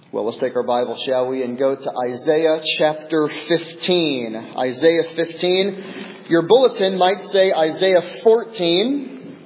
Well, let's take our Bible, shall we, and go to Isaiah chapter 15. Isaiah 15. Your bulletin might say Isaiah 14.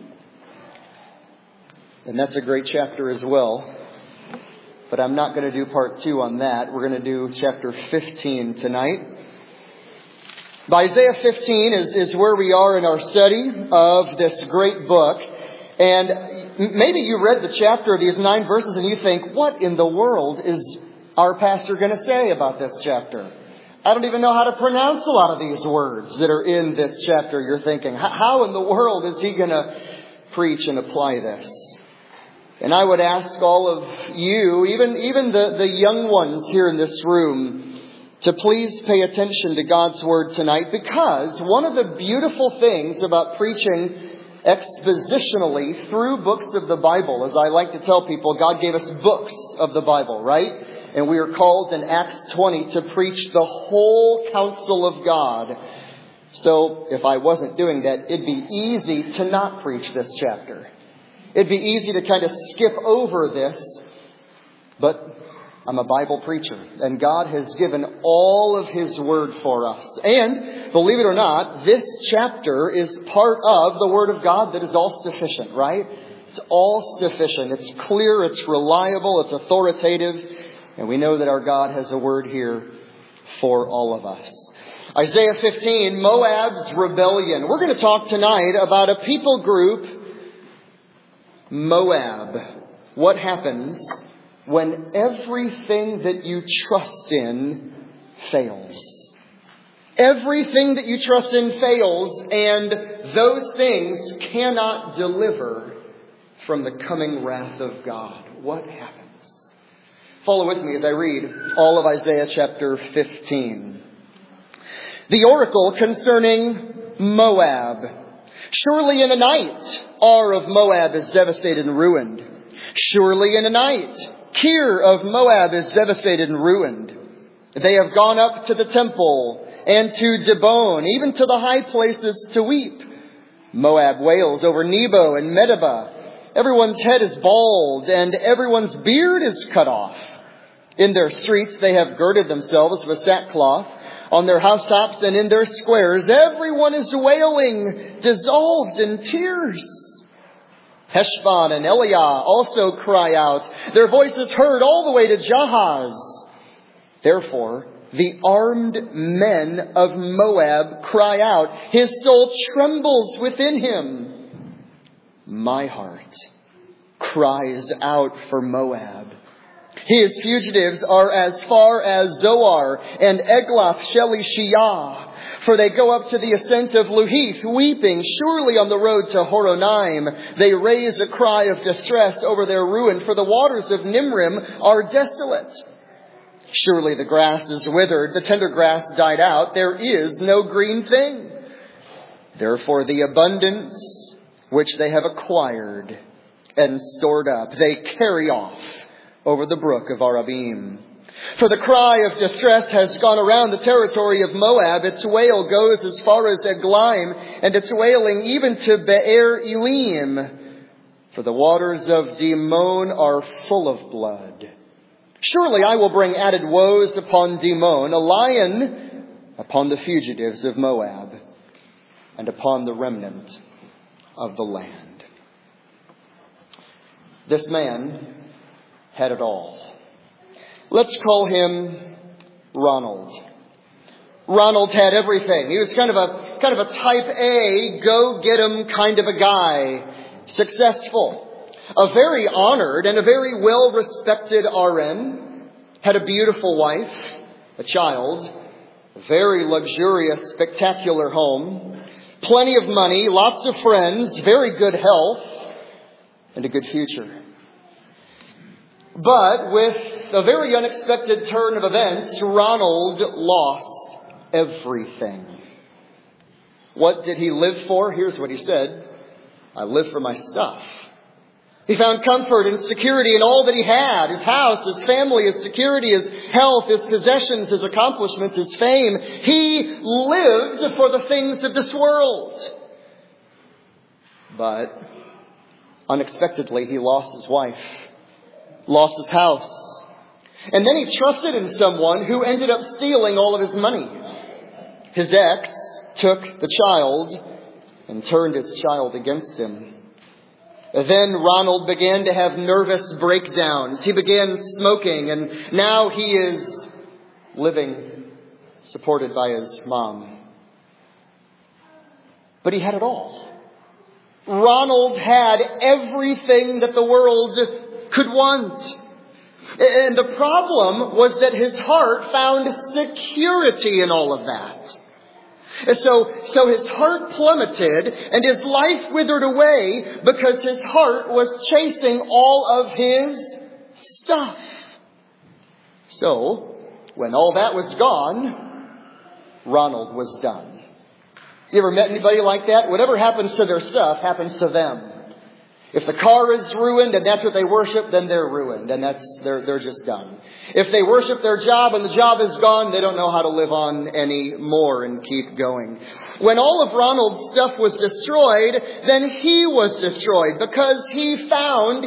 And that's a great chapter as well. But I'm not going to do part 2 on that. We're going to do chapter 15 tonight. Isaiah 15 is where we are in our study of this great book. And maybe you read the chapter of these 9 verses and you think, what in the world is our pastor going to say about this chapter? I don't even know how to pronounce a lot of these words that are in this chapter. You're thinking, how in the world is he going to preach and apply this? And I would ask all of you, even the young ones here in this room, to please pay attention to God's Word tonight, because one of the beautiful things about preaching expositionally through books of the Bible, as I like to tell people, God gave us books of the Bible, right? And we are called in Acts 20 to preach the whole counsel of God. So if I wasn't doing that, it'd be easy to not preach this chapter. It'd be easy to kind of skip over this, but I'm a Bible preacher, and God has given all of His Word for us. And, believe it or not, this chapter is part of the Word of God that is all sufficient, right? It's all sufficient. It's clear, it's reliable, it's authoritative, and we know that our God has a word here for all of us. Isaiah 15, Moab's rebellion. We're going to talk tonight about a people group, Moab. What happens when everything that you trust in fails? Everything that you trust in fails, and those things cannot deliver from the coming wrath of God. What happens? Follow with me as I read all of Isaiah chapter 15. The oracle concerning Moab. Surely in a night, Ar of Moab is devastated and ruined. Surely in a night, Kir of Moab is devastated and ruined. They have gone up to the temple and to Dibon, even to the high places to weep. Moab wails over Nebo and Medeba. Everyone's head is bald and everyone's beard is cut off. In their streets they have girded themselves with sackcloth. On their housetops and in their squares, everyone is wailing, dissolved in tears. Heshbon and Eliah also cry out. Their voices heard all the way to Jahaz. Therefore, the armed men of Moab cry out. His soul trembles within him. My heart cries out for Moab. His fugitives are as far as Zoar and Eglath Shelishiyah, for they go up to the ascent of Luhith, weeping. Surely on the road to Horonaim, they raise a cry of distress over their ruin, for the waters of Nimrim are desolate. Surely the grass is withered, the tender grass died out, there is no green thing. Therefore the abundance which they have acquired and stored up, they carry off over the brook of Arabim. For the cry of distress has gone around the territory of Moab. Its wail goes as far as Eglaim, and its wailing even to Be'er Elim. For the waters of Dimon are full of blood. Surely I will bring added woes upon Dimon, a lion upon the fugitives of Moab, and upon the remnant of the land. This man had it all. Let's call him Ronald. Ronald had everything. He was kind of a type A, go-get-em kind of a guy. Successful. A very honored and a very well-respected RN. Had a beautiful wife, a child, a very luxurious, spectacular home, plenty of money, lots of friends, very good health, and a good future. But with a very unexpected turn of events, Ronald lost everything. What did he live for? Here's what he said. I live for my stuff. He found comfort and security in all that he had. His house, his family, his security, his health, his possessions, his accomplishments, his fame. He lived for the things of this world. But unexpectedly, he lost his wife. Lost his house. And then he trusted in someone who ended up stealing all of his money. His ex took the child and turned his child against him. Then Ronald began to have nervous breakdowns. He began smoking, and now he is living supported by his mom. But he had it all. Ronald had everything that the world could want. And the problem was that his heart found security in all of that. So his heart plummeted and his life withered away because his heart was chasing all of his stuff. So, when all that was gone, Ronald was done. You ever met anybody like that? Whatever happens to their stuff happens to them. If the car is ruined and that's what they worship, then they're ruined and they're just done. If they worship their job and the job is gone, they don't know how to live on anymore and keep going. When all of Ronald's stuff was destroyed, then he was destroyed because he found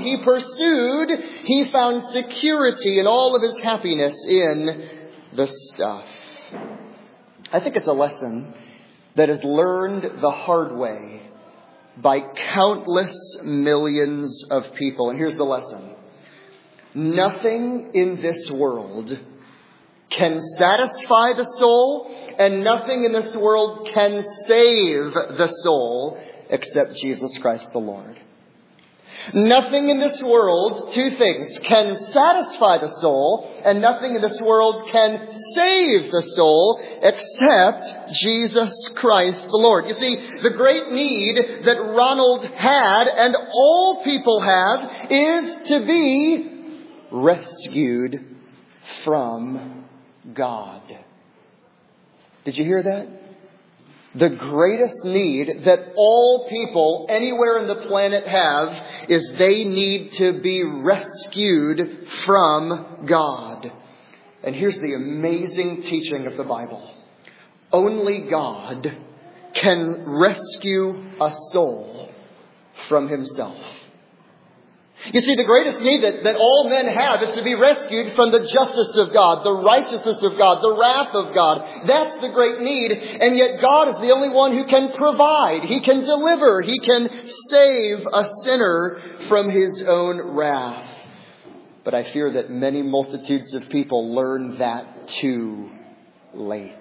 security and all of his happiness in the stuff. I think it's a lesson that is learned the hard way by countless millions of people. And here's the lesson. Nothing in this world can satisfy the soul, and nothing in this world can save the soul except Jesus Christ the Lord. Nothing in this world, two things, can satisfy the soul, and nothing in this world can save the soul except Jesus Christ the Lord. You see, the great need that Ronald had, and all people have, is to be rescued from God. Did you hear that? The greatest need that all people anywhere on the planet have is they need to be rescued from God. And here's the amazing teaching of the Bible. Only God can rescue a soul from himself. You see, the greatest need that all men have is to be rescued from the justice of God, the righteousness of God, the wrath of God. That's the great need. And yet God is the only one who can provide. He can deliver. He can save a sinner from his own wrath. But I fear that many multitudes of people learn that too late.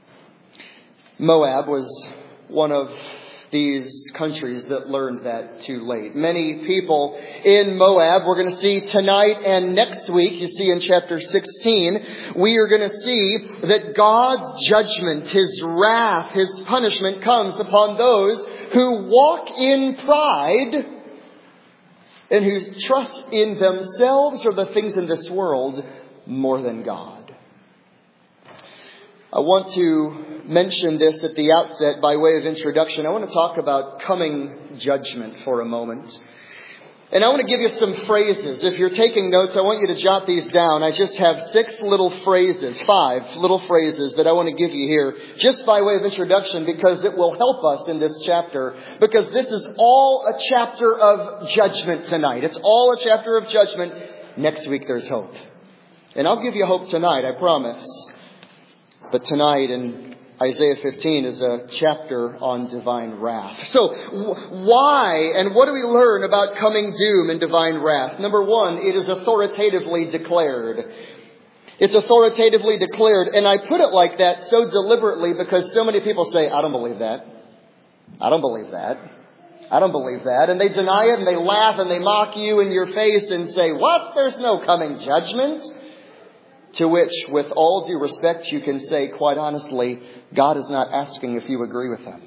Moab was one of these countries that learned that too late. Many people in Moab, we're going to see tonight and next week, you see in chapter 16, we are going to see that God's judgment, His wrath, His punishment comes upon those who walk in pride and who trust in themselves or the things in this world more than God. I want to mention this at the outset by way of introduction. I want to talk about coming judgment for a moment. And I want to give you some phrases. If you're taking notes, I want you to jot these down. I just have 5 little phrases that I want to give you here just by way of introduction because it will help us in this chapter. Because this is all a chapter of judgment tonight. It's all a chapter of judgment. Next week there's hope. And I'll give you hope tonight, I promise. But tonight in Isaiah 15 is a chapter on divine wrath. So why and what do we learn about coming doom and divine wrath? Number one, it is authoritatively declared. It's authoritatively declared. And I put it like that so deliberately because so many people say, I don't believe that. I don't believe that. I don't believe that. And they deny it and they laugh and they mock you in your face and say, what? There's no coming judgment. To which, with all due respect, you can say, quite honestly, God is not asking if you agree with Him.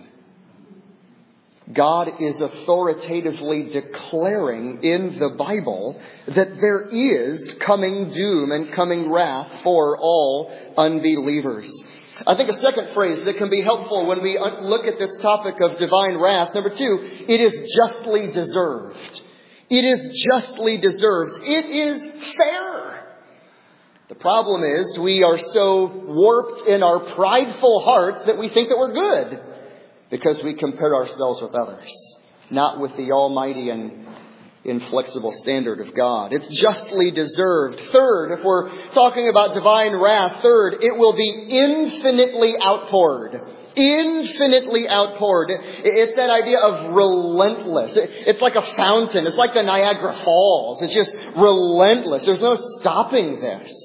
God is authoritatively declaring in the Bible that there is coming doom and coming wrath for all unbelievers. I think a second phrase that can be helpful when we look at this topic of divine wrath, number 2, it is justly deserved. It is justly deserved. It is fair. The problem is we are so warped in our prideful hearts that we think that we're good because we compare ourselves with others, not with the Almighty and inflexible standard of God. It's justly deserved. Third, if we're talking about divine wrath, third, it will be infinitely outpoured. Infinitely outpoured. It's that idea of relentless. It's like a fountain. It's like the Niagara Falls. It's just relentless. There's no stopping this.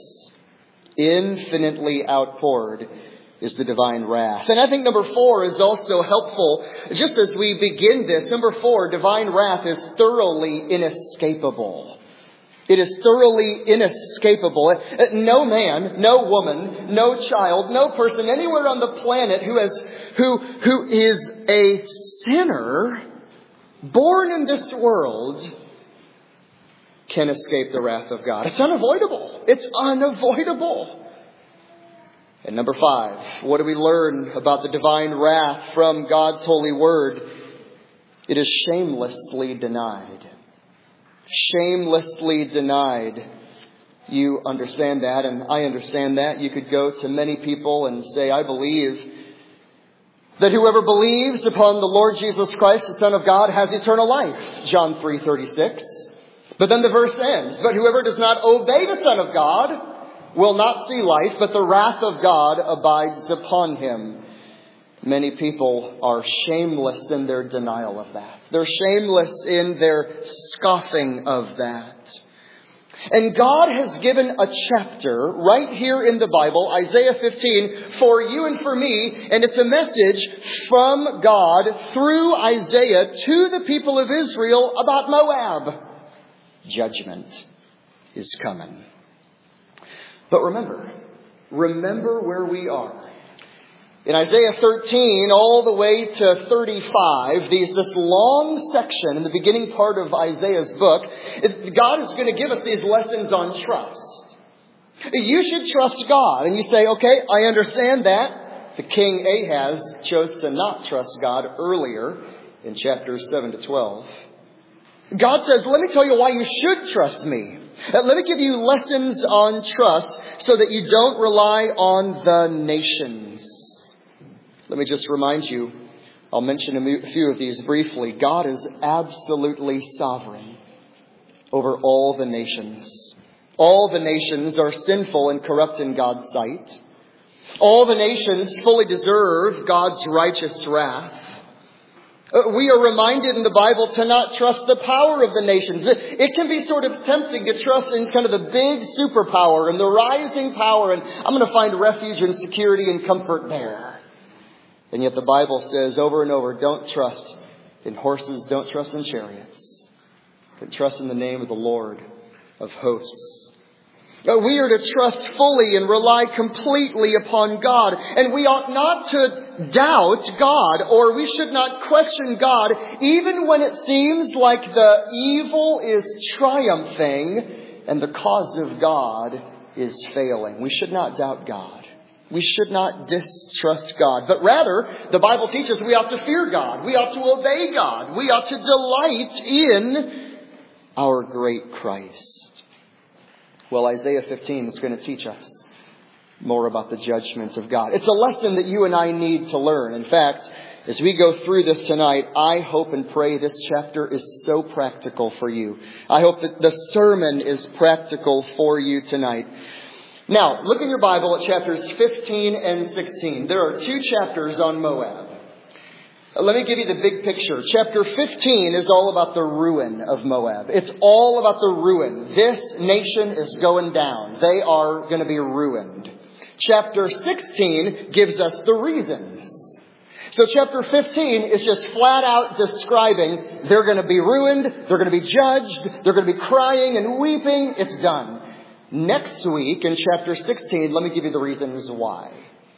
Infinitely outpoured is the divine wrath. And I think number 4 is also helpful. Just as we begin this, number 4, divine wrath is thoroughly inescapable. It is thoroughly inescapable. No man, no woman, no child, no person anywhere on the planet who is a sinner born in this world can escape the wrath of God. It's unavoidable. It's unavoidable. And number 5, what do we learn about the divine wrath from God's holy word? It is shamelessly denied. Shamelessly denied. You understand that, and I understand that. You could go to many people and say, I believe that whoever believes upon the Lord Jesus Christ, the Son of God, has eternal life. John 3:36. But then the verse ends, but whoever does not obey the Son of God will not see life, but the wrath of God abides upon him. Many people are shameless in their denial of that. They're shameless in their scoffing of that. And God has given a chapter right here in the Bible, Isaiah 15, for you and for me. And it's a message from God through Isaiah to the people of Israel about Moab. Judgment is coming. But remember where we are. In Isaiah 13, all the way to 35, this long section in the beginning part of Isaiah's book, God is going to give us these lessons on trust. You should trust God. And you say, okay, I understand that. The king Ahaz chose to not trust God earlier in chapters 7 to 12. God says, let me tell you why you should trust me. Let me give you lessons on trust so that you don't rely on the nations. Let me just remind you, I'll mention a few of these briefly. God is absolutely sovereign over all the nations. All the nations are sinful and corrupt in God's sight. All the nations fully deserve God's righteous wrath. We are reminded in the Bible to not trust the power of the nations. It can be sort of tempting to trust in kind of the big superpower and the rising power, and I'm going to find refuge and security and comfort there. And yet the Bible says over and over, don't trust in horses, don't trust in chariots, but trust in the name of the Lord of hosts. We are to trust fully and rely completely upon God. And we ought not to doubt God, or we should not question God, even when it seems like the evil is triumphing and the cause of God is failing. We should not doubt God. We should not distrust God, but rather, the Bible teaches we ought to fear God. We ought to obey God. We ought to delight in our great Christ. Well, Isaiah 15 is going to teach us more about the judgments of God. It's a lesson that you and I need to learn. In fact, as we go through this tonight, I hope and pray this chapter is so practical for you. I hope that the sermon is practical for you tonight. Now, look in your Bible at chapters 15 and 16. There are 2 chapters on Moab. Let me give you the big picture. Chapter 15 is all about the ruin of Moab. It's all about the ruin. This nation is going down. They are going to be ruined. Chapter 16 gives us the reasons. So chapter 15 is just flat out describing they're going to be ruined, they're going to be judged, they're going to be crying and weeping. It's done. Next week in chapter 16, let me give you the reasons why.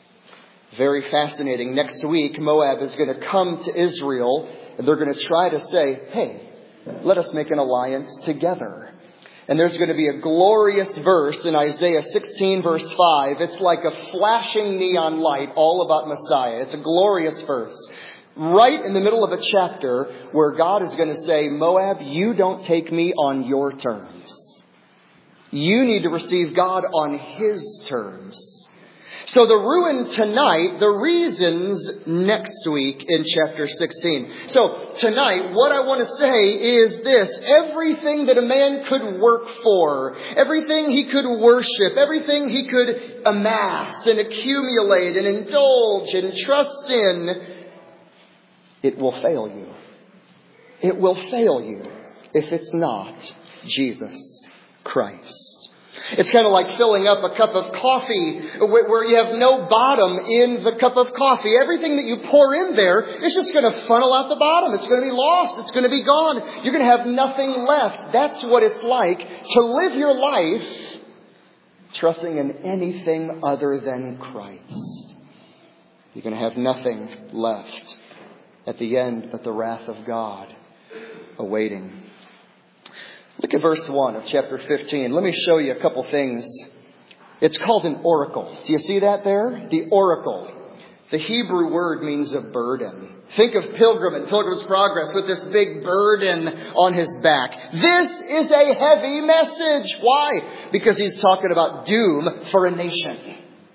Very fascinating. Next week, Moab is going to come to Israel and they're going to try to say, hey, let us make an alliance together. And there's going to be a glorious verse in Isaiah 16 verse 5. It's like a flashing neon light all about Messiah. It's a glorious verse. Right in the middle of a chapter where God is going to say, Moab, you don't take me on your terms. You need to receive God on His terms. So the ruin tonight, the reasons next week in chapter 16. So tonight, what I want to say is this. Everything that a man could work for, everything he could worship, everything he could amass and accumulate and indulge and trust in, it will fail you. It will fail you if it's not Jesus Christ. It's kind of like filling up a cup of coffee where you have no bottom in the cup of coffee. Everything that you pour in there is just going to funnel out the bottom. It's going to be lost. It's going to be gone. You're going to have nothing left. That's what it's like to live your life trusting in anything other than Christ. You're going to have nothing left at the end but the wrath of God awaiting. Look at verse 1 of chapter 15. Let me show you a couple things. It's called an oracle. Do you see that there? The oracle. The Hebrew word means a burden. Think of Pilgrim and Pilgrim's Progress with this big burden on his back. This is a heavy message. Why? Because he's talking about doom for a nation.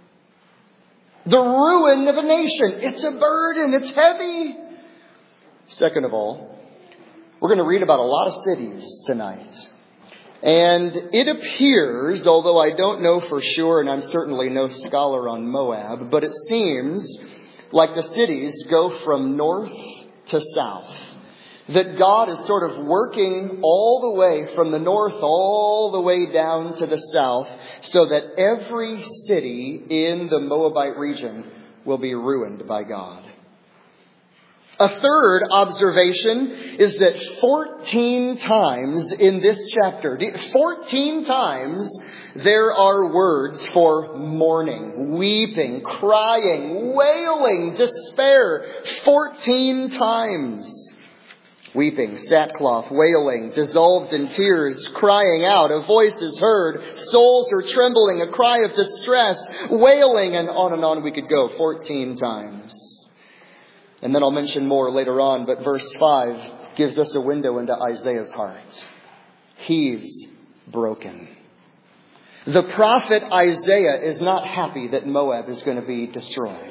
The ruin of a nation. It's a burden. It's heavy. Second of all, we're going to read about a lot of cities tonight. And it appears, although I don't know for sure, and I'm certainly no scholar on Moab, but it seems like the cities go from north to south. That God is sort of working all the way from the north all the way down to the south so that every city in the Moabite region will be ruined by God. A third observation is that 14 times in this chapter, 14 times there are words for mourning, weeping, crying, wailing, despair. 14 times. Weeping, sackcloth, wailing, dissolved in tears, crying out, a voice is heard, souls are trembling, a cry of distress, wailing, and on we could go 14 times. And then I'll mention more later on, but verse 5 gives us a window into Isaiah's heart. He's broken. The prophet Isaiah is not happy that Moab is going to be destroyed.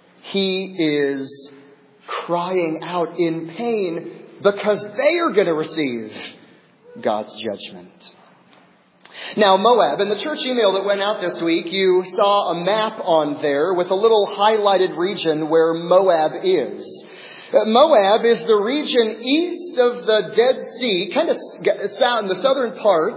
He is crying out in pain because they are going to receive God's judgment. Now, Moab, in the church email that went out this week, you saw a map on there with a little highlighted region where Moab is. Moab is the region east of the Dead Sea, kind of in the southern part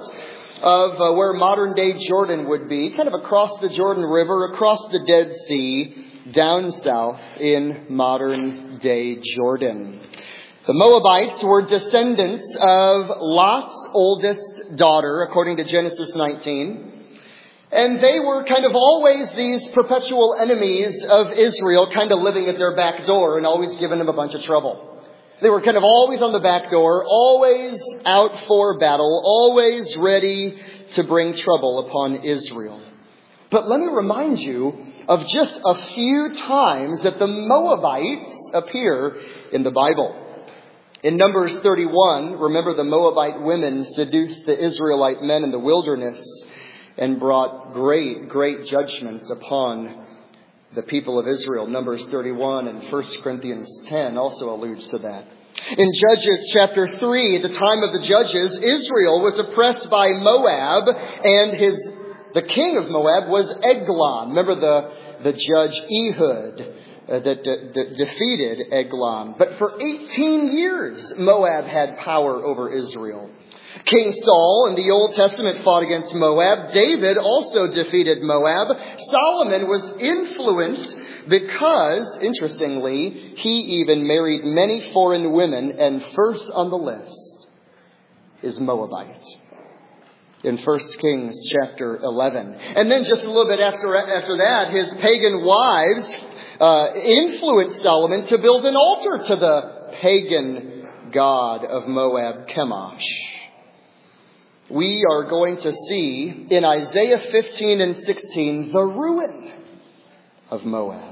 of where modern-day Jordan would be, kind of across the Jordan River, across the Dead Sea, down south in modern-day Jordan. The Moabites were descendants of Lot's oldest daughter, according to Genesis 19. And they were kind of always these perpetual enemies of Israel, kind of living at their back door and always giving them a bunch of trouble. They were kind of always on the back door, always out for battle, always ready to bring trouble upon Israel. But let me remind you of just a few times that the Moabites appear in the Bible. In Numbers 31, remember the Moabite women seduced the Israelite men in the wilderness and brought great judgments upon the people of Israel. Numbers 31 and 1 Corinthians 10 also alludes to that. In Judges chapter 3, at the time of the Judges, Israel was oppressed by Moab, and the king of Moab was Eglon. Remember the judge Ehud that defeated Eglon. But for 18 years, Moab had power over Israel. King Saul in the Old Testament fought against Moab. David also defeated Moab. Solomon was influenced because, interestingly, he even married many foreign women, and first on the list is Moabite. In 1 Kings chapter 11. And then just a little bit after that, his pagan wives influenced Solomon to build an altar to the pagan god of Moab, Chemosh. We are going to see in Isaiah 15 and 16 the ruin of Moab.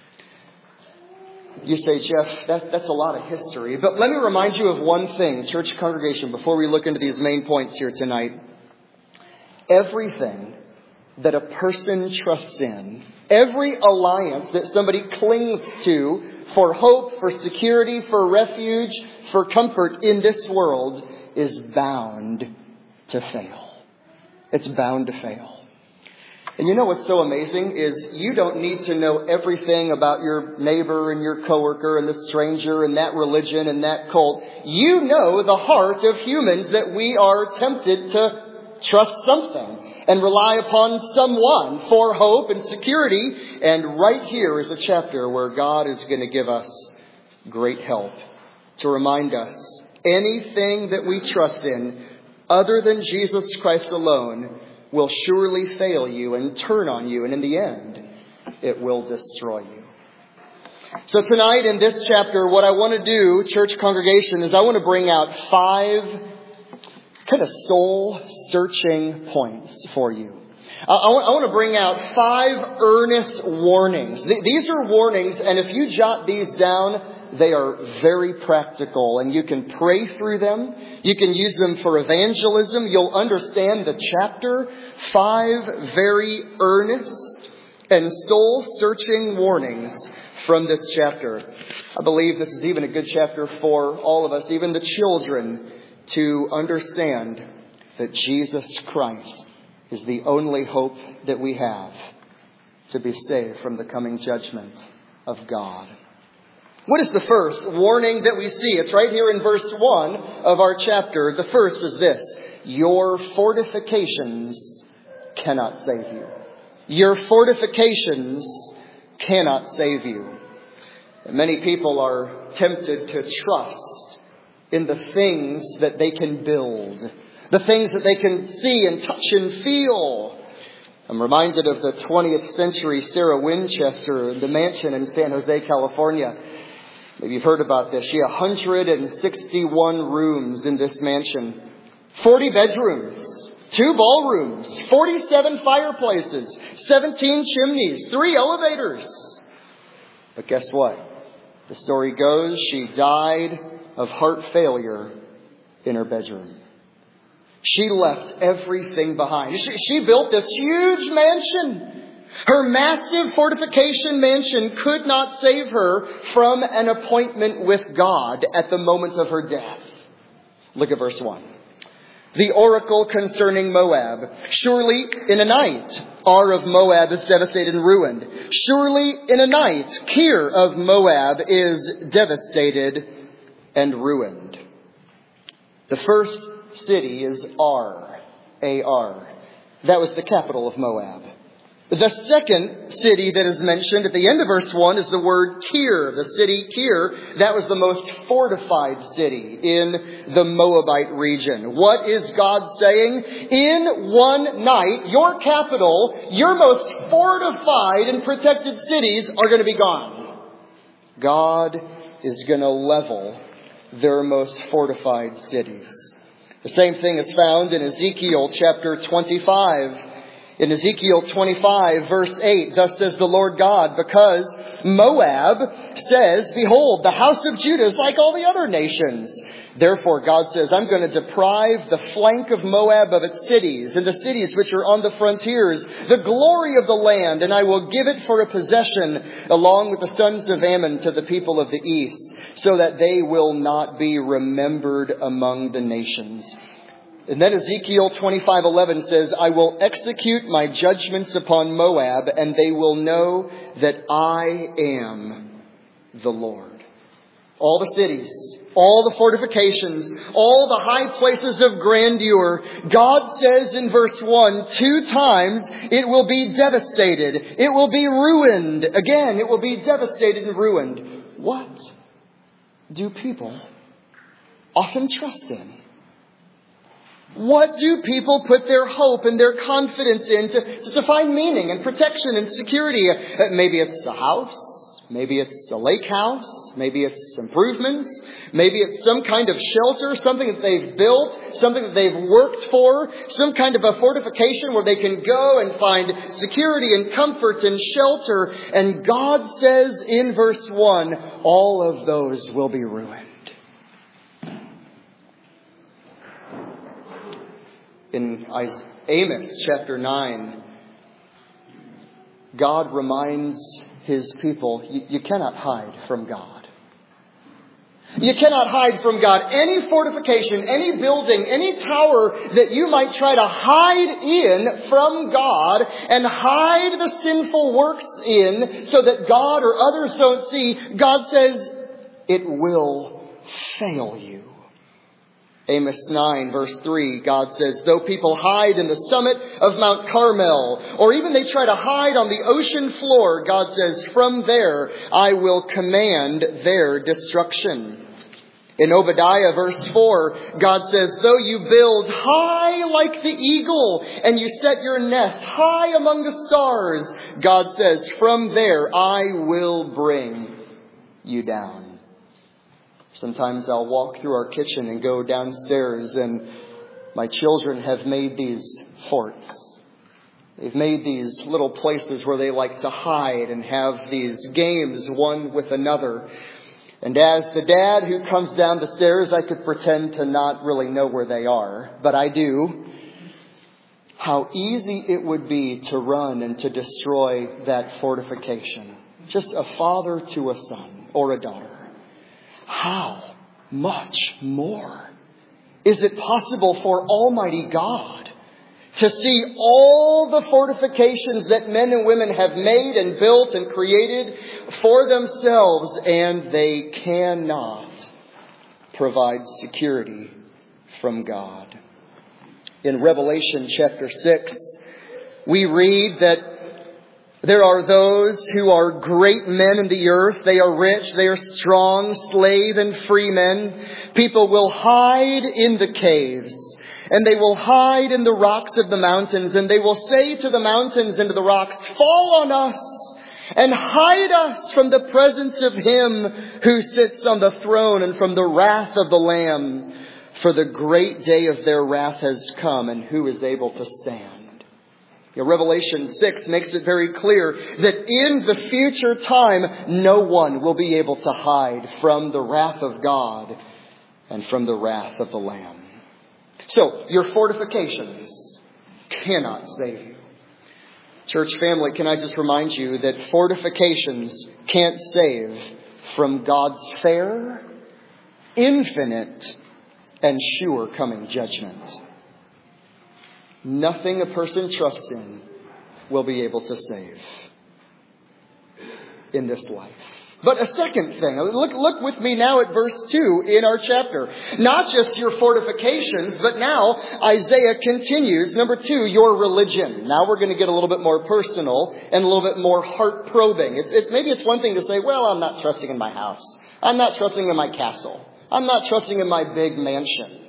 You say, Jeff, that's a lot of history. But let me remind you of one thing, church congregation, before we look into these main points here tonight. Everything that a person trusts in, every alliance that somebody clings to for hope, for security, for refuge, for comfort in this world is bound to fail. It's bound to fail. And you know what's so amazing is you don't need to know everything about your neighbor and your coworker and the stranger and that religion and that cult. You know the heart of humans, that we are tempted to trust something and rely upon someone for hope and security. And right here is a chapter where God is going to give us great help to remind us anything that we trust in other than Jesus Christ alone will surely fail you and turn on you. And in the end, it will destroy you. So tonight in this chapter, what I want to do, church congregation, is I want to bring out 5 kind of soul-searching points for you. I want to bring out 5 earnest warnings. These are warnings, and if you jot these down, they are very practical, and you can pray through them. You can use them for evangelism. You'll understand the chapter. 5 very earnest and soul-searching warnings from this chapter. I believe this is even a good chapter for all of us, even the children, to understand that Jesus Christ is the only hope that we have to be saved from the coming judgment of God. What is the first warning that we see? It's right here in verse 1 of our chapter. The first is this: your fortifications cannot save you. Your fortifications cannot save you. And many people are tempted to trust in the things that they can build, the things that they can see and touch and feel. I'm reminded of the 20th century Sarah Winchester, the mansion in San Jose, California. Maybe you've heard about this. She had 161 rooms in this mansion, 40 bedrooms, 2 ballrooms, 47 fireplaces, 17 chimneys, 3 elevators. But guess what? The story goes she died of heart failure in her bedroom. She left everything behind. She built this huge mansion. Her massive fortification mansion could not save her from an appointment with God at the moment of her death. Look at verse 1. The oracle concerning Moab. Surely in a night, Ar of Moab is devastated and ruined. Surely in a night, Kir of Moab is devastated and ruined. The first city is Ar, A-R. That was the capital of Moab. The second city that is mentioned at the end of verse 1 is the word Kir. The city Kir, that was the most fortified city in the Moabite region. What is God saying? In one night, your capital, your most fortified and protected cities are going to be gone. God is going to level their most fortified cities. The same thing is found in Ezekiel chapter 25. In Ezekiel 25, verse 8, thus says the Lord God, because Moab says, behold, the house of Judah is like all the other nations. Therefore, God says, I'm going to deprive the flank of Moab of its cities, and the cities which are on the frontiers, the glory of the land, and I will give it for a possession, along with the sons of Ammon, to the people of the east, so that they will not be remembered among the nations. And then Ezekiel 25:11 says, I will execute my judgments upon Moab, and they will know that I am the Lord. All the cities, all the fortifications, all the high places of grandeur, God says in verse 1, 2 times, it will be devastated. It will be ruined. Again, it will be devastated and ruined. What do people often trust in? What do people put their hope and their confidence in to find meaning and protection and security? Maybe it's a house. Maybe it's a lake house. Maybe it's improvements. Maybe it's some kind of shelter, something that they've built, something that they've worked for, some kind of a fortification where they can go and find security and comfort and shelter. And God says in verse 1, all of those will be ruined. In Amos chapter 9, God reminds His people, you cannot hide from God. You cannot hide from God. Any fortification, any building, any tower that you might try to hide in from God and hide the sinful works in so that God or others don't see, God says it will fail you. Amos 9 verse 3, God says, though people hide in the summit of Mount Carmel, or even they try to hide on the ocean floor, God says, from there I will command their destruction. In Obadiah verse 4, God says, though you build high like the eagle, and you set your nest high among the stars, God says, from there I will bring you down. Sometimes I'll walk through our kitchen and go downstairs, and my children have made these forts. They've made these little places where they like to hide and have these games one with another. And as the dad who comes down the stairs, I could pretend to not really know where they are, but I do. How easy it would be to run and to destroy that fortification. Just a father to a son or a daughter. How much more is it possible for Almighty God to see all the fortifications that men and women have made and built and created for themselves, and they cannot provide security from God? In Revelation chapter 6, we read that there are those who are great men in the earth. They are rich, they are strong, slave and free men. People will hide in the caves, and they will hide in the rocks of the mountains, and they will say to the mountains and to the rocks, fall on us and hide us from the presence of Him who sits on the throne and from the wrath of the Lamb. For the great day of their wrath has come, and who is able to stand? Revelation 6 makes it very clear that in the future time, no one will be able to hide from the wrath of God and from the wrath of the Lamb. So, your fortifications cannot save you. Church family, can I just remind you that fortifications can't save from God's fair, infinite, and sure coming judgment. Nothing a person trusts in will be able to save in this life. But a second thing, look with me now at verse 2 in our chapter. Not just your fortifications, but now Isaiah continues. Number 2, your religion. Now we're going to get a little bit more personal and a little bit more heart-probing. Maybe it's one thing to say, well, I'm not trusting in my house. I'm not trusting in my castle. I'm not trusting in my big mansion.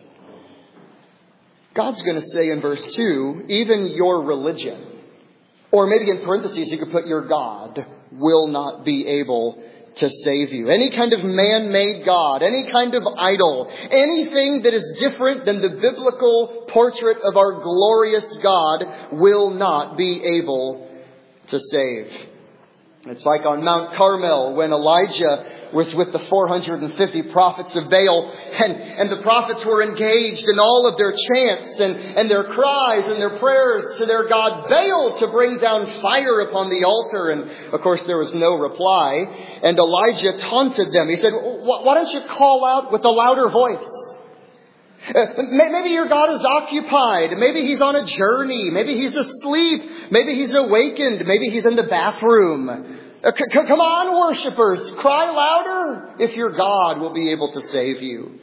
God's going to say in verse 2, even your religion, or maybe in parentheses you could put your God, will not be able to save you. Any kind of man-made God, any kind of idol, anything that is different than the biblical portrait of our glorious God will not be able to save. It's like on Mount Carmel when Elijah was with the 450 prophets of Baal, and the prophets were engaged in all of their chants and their cries and their prayers to their god Baal to bring down fire upon the altar. And of course there was no reply. And Elijah taunted them. He said, why don't you call out with a louder voice? Maybe your God is occupied. Maybe He's on a journey. Maybe He's asleep. Maybe He's awakened. Maybe He's in the bathroom. Come on, worshipers, cry louder if your God will be able to save you.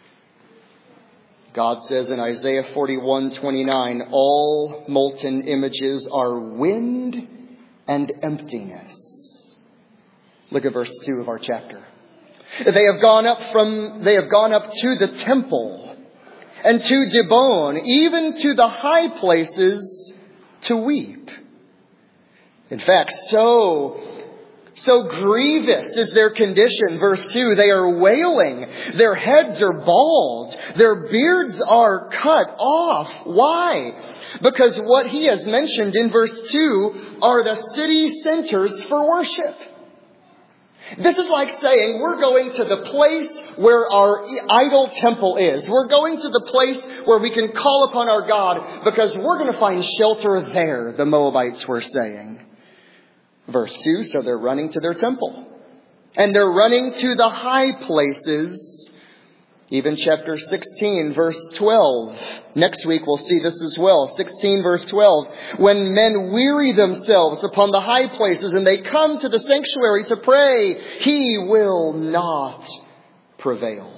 God says in Isaiah 41:29, all molten images are wind and emptiness. Look at verse 2 of our chapter. They have gone up to the temple and to Dibon, even to the high places to weep. In fact, so grievous is their condition. Verse 2, they are wailing. Their heads are bald. Their beards are cut off. Why? Because what he has mentioned in verse 2 are the city centers for worship. This is like saying we're going to the place where our idol temple is. We're going to the place where we can call upon our God because we're going to find shelter there, the Moabites were saying. Verse 2, so they're running to their temple. And they're running to the high places. Even chapter 16, verse 12. Next week we'll see this as well. 16, verse 12. When men weary themselves upon the high places and they come to the sanctuary to pray, he will not prevail.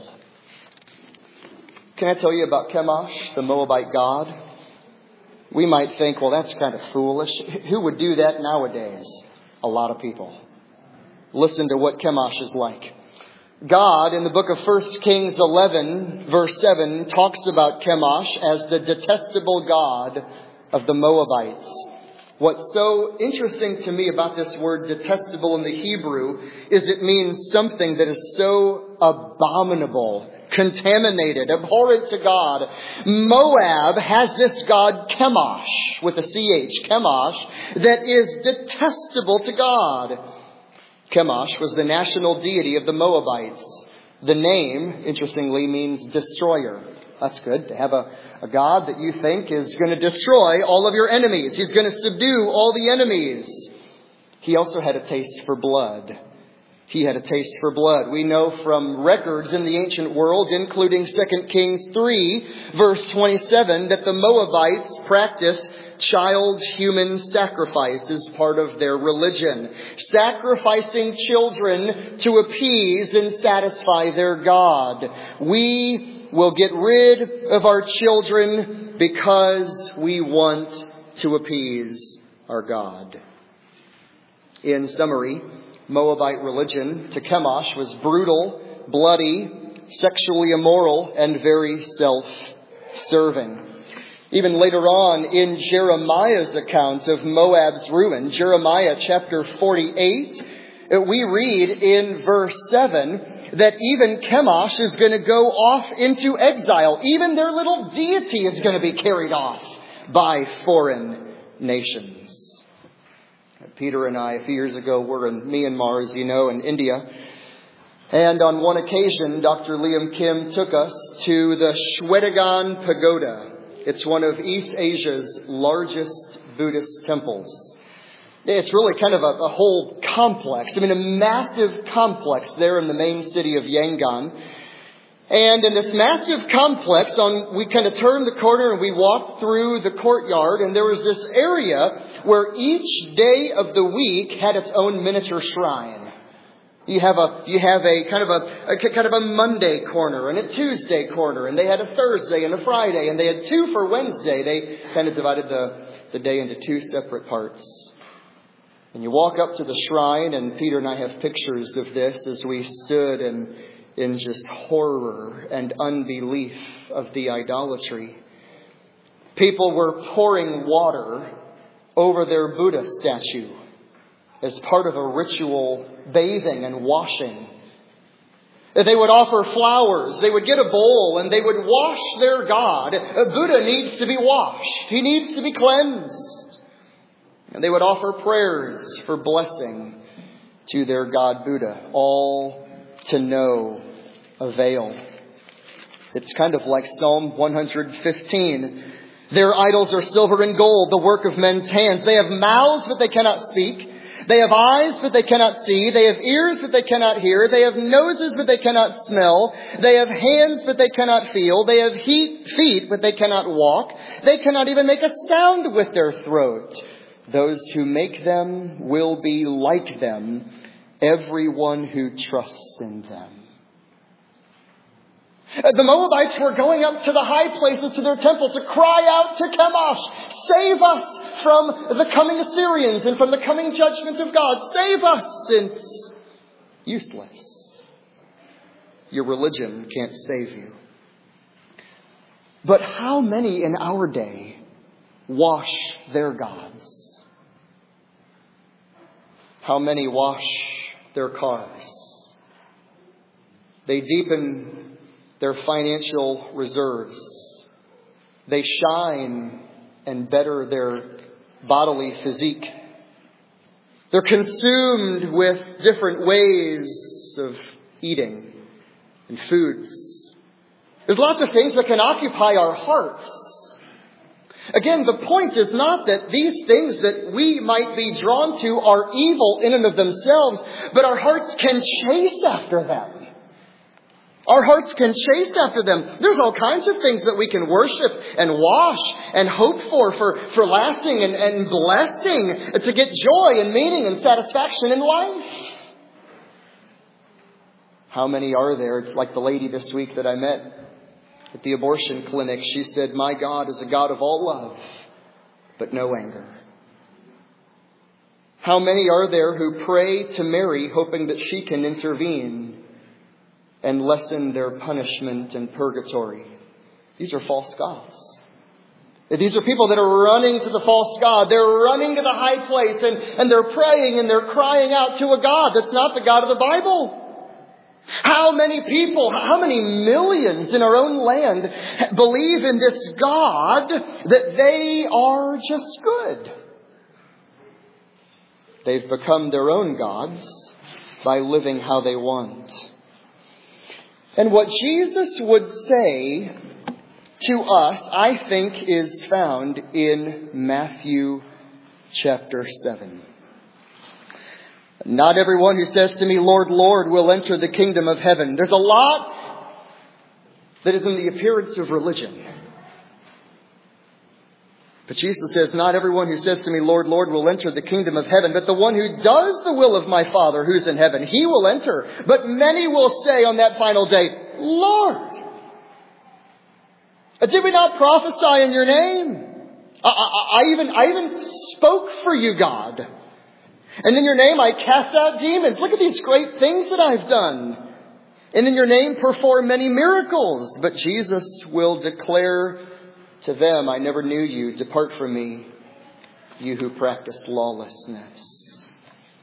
Can I tell you about Chemosh, the Moabite god? We might think, well, that's kind of foolish. Who would do that nowadays? A lot of people. Listen to what Chemosh is like. God, in the book of 1 Kings 11, verse 7, talks about Chemosh as the detestable god of the Moabites. What's so interesting to me about this word detestable in the Hebrew is it means something that is so abominable, contaminated, abhorrent to God. Moab has this god Chemosh, with a CH, Chemosh, that is detestable to God. Chemosh was the national deity of the Moabites. The name, interestingly, means destroyer. That's good, to have a God that you think is going to destroy all of your enemies. He's going to subdue all the enemies. He also had a taste for blood. He had a taste for blood. We know from records in the ancient world, including 2 Kings 3, verse 27, that the Moabites practiced child human sacrifice as part of their religion. Sacrificing children to appease and satisfy their God. We will get rid of our children because we want to appease our God. In summary, Moabite religion to Chemosh was brutal, bloody, sexually immoral, and very self-serving. Even later on in Jeremiah's account of Moab's ruin, Jeremiah chapter 48, we read in verse 7 that even Chemosh is going to go off into exile. Even their little deity is going to be carried off by foreign nations. Peter and I, a few years ago, were in Myanmar, as you know, in India. And on one occasion, Dr. Liam Kim took us to the Shwedagon Pagoda. It's one of East Asia's largest Buddhist temples. It's really kind of a whole complex. I mean, a massive complex there in the main city of Yangon. And in this massive complex, we kind of turned the corner and we walked through the courtyard. And there was this area where each day of the week had its own miniature shrine. You have a kind of a Monday corner and a Tuesday corner, and they had a Thursday and a Friday, and they had two for Wednesday. They kind of divided the day into two separate parts. And you walk up to the shrine, and Peter and I have pictures of this as we stood in just horror and unbelief of the idolatry. People were pouring water over their Buddha statue as part of a ritual bathing and washing. They would offer flowers. They would get a bowl and they would wash their God. Buddha needs to be washed. He needs to be cleansed. And they would offer prayers for blessing to their God Buddha, all to no avail. It's kind of like Psalm 115. Their idols are silver and gold, the work of men's hands. They have mouths, but they cannot speak. They have eyes, but they cannot see. They have ears, but they cannot hear. They have noses, but they cannot smell. They have hands, but they cannot feel. They have feet, but they cannot walk. They cannot even make a sound with their throat. Those who make them will be like them, everyone who trusts in them. The Moabites were going up to the high places to their temple to cry out to Chemosh, save us from the coming Assyrians and from the coming judgment of God. Save us, since useless. Your religion can't save you. But how many in our day wash their gods? How many wash their cars? They deepen their financial reserves. They shine and better their bodily physique. They're consumed with different ways of eating and foods. There's lots of things that can occupy our hearts. Again, the point is not that these things that we might be drawn to are evil in and of themselves, but our hearts can chase after them. Our hearts can chase after them. There's all kinds of things that we can worship and wash and hope for lasting and blessing to get joy and meaning and satisfaction in life. How many are there? It's like the lady this week that I met at the abortion clinic. She said, "My God is a God of all love, but no anger." How many are there who pray to Mary hoping that she can intervene and lessen their punishment in purgatory? These are false gods. These are people that are running to the false god. They're running to the high place and they're praying and they're crying out to a God that's not the God of the Bible. How many people, how many millions in our own land believe in this God that they are just good? They've become their own gods by living how they want. And what Jesus would say to us, I think, is found in Matthew chapter 7. Not everyone who says to me, "Lord, Lord," will enter the kingdom of heaven. There's a lot that is in the appearance of religion. But Jesus says, "Not everyone who says to me, 'Lord, Lord,' will enter the kingdom of heaven, but the one who does the will of my Father who's in heaven, he will enter. But many will say on that final day, 'Lord, did we not prophesy in your name? I even spoke for you, God. And in your name I cast out demons. Look at these great things that I've done. And in your name perform many miracles.' But Jesus will declare to them, 'I never knew you. Depart from me, you who practice lawlessness.'"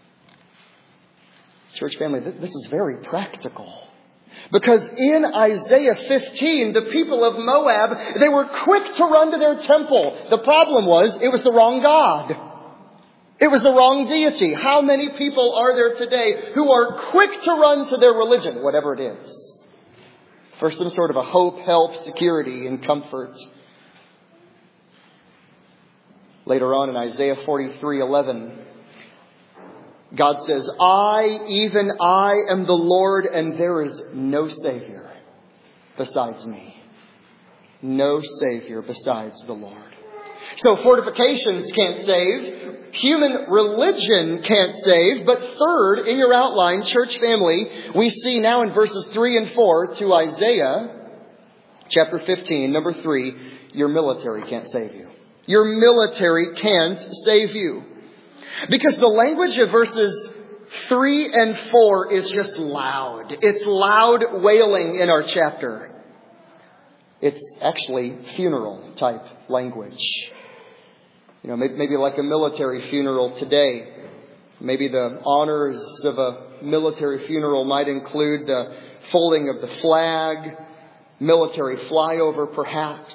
Church family, this is very practical. Because in Isaiah 15, the people of Moab, they were quick to run to their temple. The problem was, it was the wrong God. It was the wrong deity. How many people are there today who are quick to run to their religion, whatever it is, for some sort of a hope, help, security, and comfort? Later on in Isaiah 43:11, God says, "I, even I, am the Lord, and there is no Savior besides me." No Savior besides the Lord. So fortifications can't save. Human religion can't save. But third, in your outline, church family, we see now in verses 3 and 4 to Isaiah chapter 15, number 3, your military can't save you. Your military can't save you. Because the language of verses 3 and 4 is just loud. It's loud wailing in our chapter. It's actually funeral type language. You know, maybe like a military funeral today. Maybe the honors of a military funeral might include the folding of the flag, military flyover perhaps.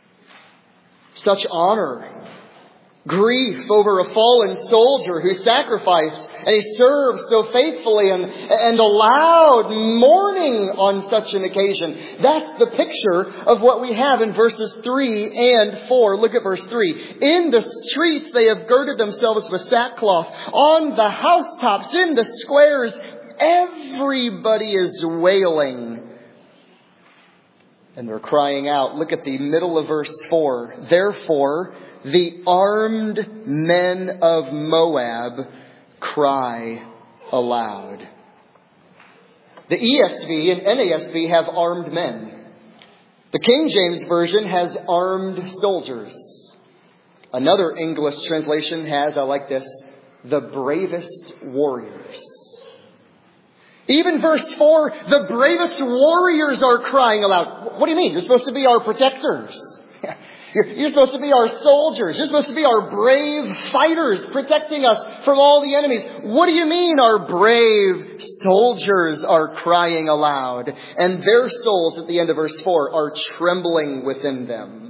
Such honor. Grief over a fallen soldier who sacrificed and he served so faithfully, and a loud mourning on such an occasion. That's the picture of what we have in verses 3 and 4. Look at verse 3. "In the streets they have girded themselves with sackcloth. On the housetops, in the squares, everybody is wailing." And they're crying out. Look at the middle of verse 4. "Therefore, the armed men of Moab cry aloud." The ESV and NASB have armed men. The King James Version has armed soldiers. Another English translation has, I like this, the bravest warriors. Even verse 4, the bravest warriors are crying aloud. What do you mean? You're supposed to be our protectors. You're supposed to be our soldiers. You're supposed to be our brave fighters protecting us from all the enemies. What do you mean our brave soldiers are crying aloud? And their souls at the end of verse 4 are trembling within them.